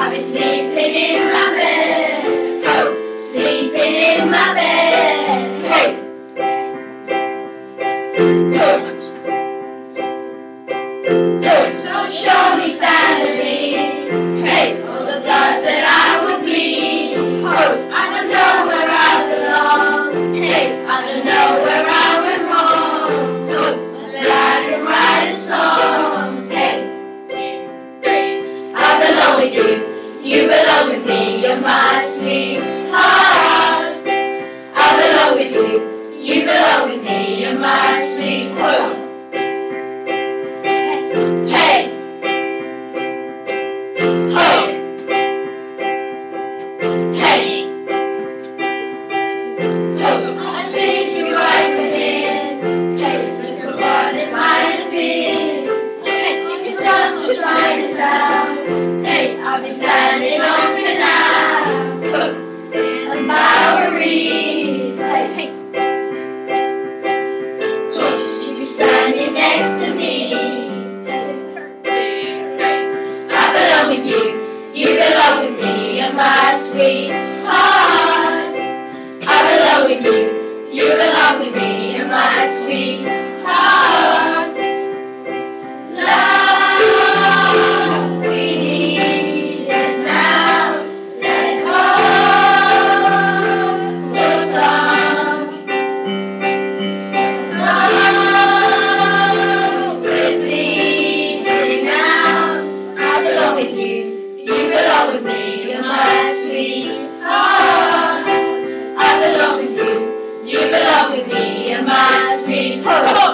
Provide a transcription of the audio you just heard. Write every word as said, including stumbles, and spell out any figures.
I've been sleeping in my bed, oh, sleeping in my bed, hey. So show me family, hey, all the blood that I would bleed. Oh, I don't know where I belong, hey, I don't know where I went wrong. Oh, but I can write a song, hey. I belong with you, you belong with me, you're my sweetheart. I belong with you, you belong with me, you're my sweetheart. Hey, ho, hey, ho. I think you're right for him. Hey, look at what it might have been. Hey, if you just to Chinatown. Hey, I've been standing on canal, look, in a Bowery. Hey, hey. Oh, she'd be standing next to me. With you, you belong with me, you're my sweetheart. I belong with you, you belong with me, you're my sweetheart. Love, we need it now. Let's hope for some, some we're bleeding out. I belong with you, you belong with me, you're my sweetheart. I belong with you, you belong with me, you're my sweetheart.